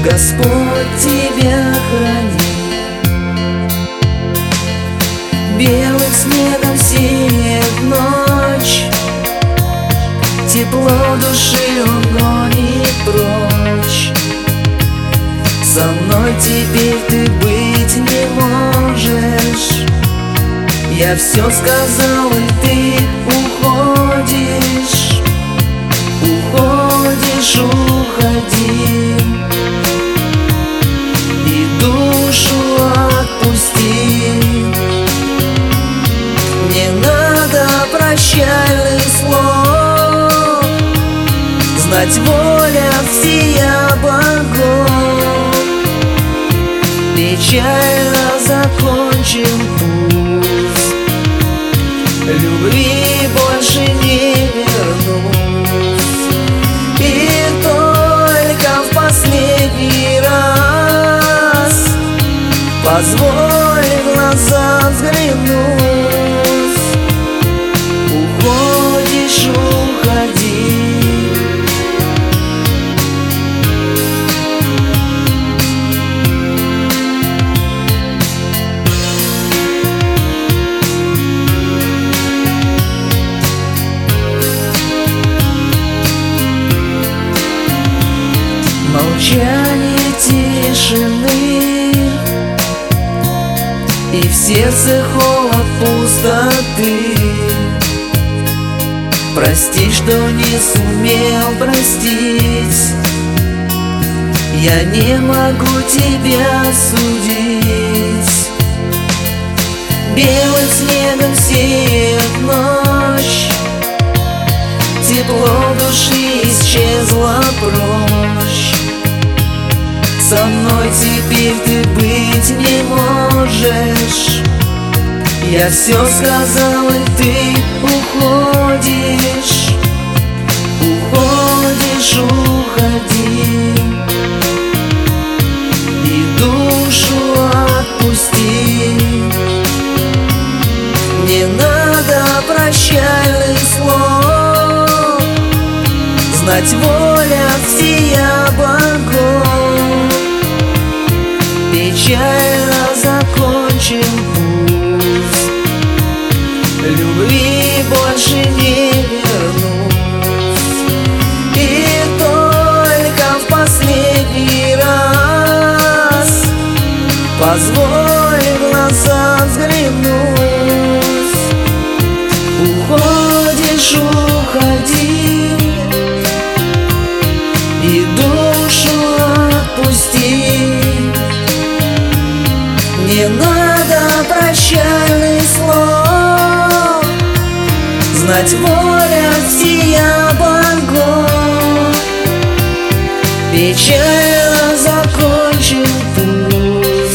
Господь тебя храни. Белым снегом сеет ночь, тепло души он гонит прочь. Со мной теперь ты быть не можешь. Я все сказал, и ты уходишь. Уходишь, уходи, и душу отпусти. Не надо прощальных слов, знать воля всея богов. Печально закончим путь, любви больше не вернусь. И только в последний раз позволь в глаза взглянуть. Уходишь, уходи. Молчание тишины, и в сердце холод пустоты. Прости, что не сумел простить. Я не могу тебя судить. Белым снегом сеет ночь, тепло души исчезло прочь. Со мной теперь ты быть не можешь. Я все сказал, и ты уходишь. Уходишь, уходи, и душу отпусти. Не надо прощальных слов, знать воля всея богов. Печально закончим путь, любви больше не вернусь. И только в последний раз позволь в глаза взглянуть. Уходишь, уходи, и душу отпусти. Не надо прощальных слов, знать воля всея богов. Печально закончим путь,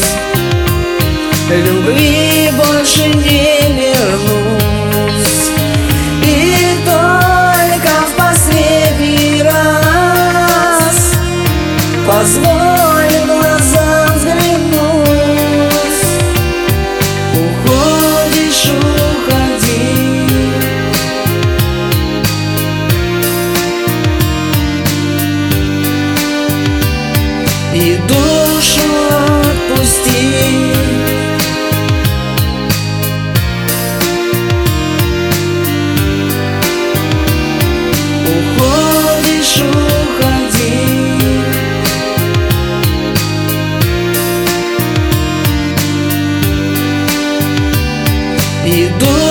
любви больше не вернусь. И только в последний раз позволь в глаза взглянуть. Уходишь, уходи, и душу отпусти. Уходишь, уходи, и душу